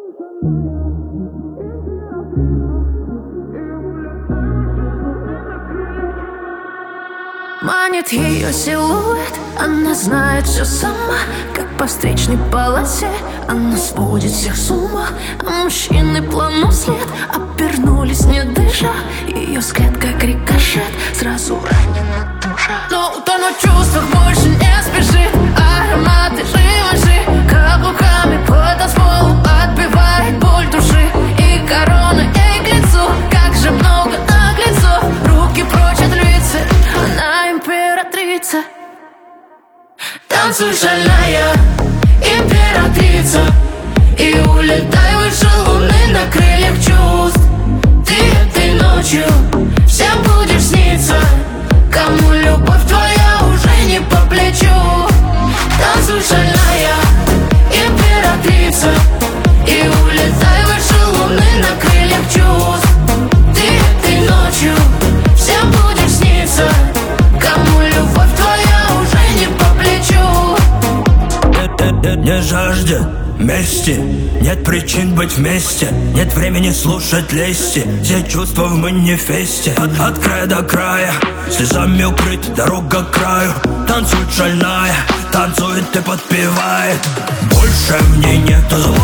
Манит ее силуэт, она знает все сама. Как по встречной полосе она сводит всех с ума. А мужчины плавно вслед обернулись, не дыша. Ее взгляд как рикошет, сразу ранена душа. Но утонуть в чувствах больше не спешит. Ароматы живы, каблуками по танцполу отбивает боль души. И корона ей к лицу, как же много наглецов. Руки прочь от львицы, она императрица. Танцуй, шальная императрица, и улетай выше луны на крыльях чувств. Ты этой ночью всем будешь сниться, кому любовь твоя уже не по плечу. Танцуй, шальная императрица, и улетай выше луны на крыльях чувств. Ты этой ночью всем будешь сниться, кому любовь твоя уже не по плечу. Не жаждет мести, нет причин быть вместе, нет времени слушать лести. Все чувства в манифесте, от края до края, слезами укрыт дорога к краю. Танцует шальная, танцует и подпевает, больше в ней нету зла.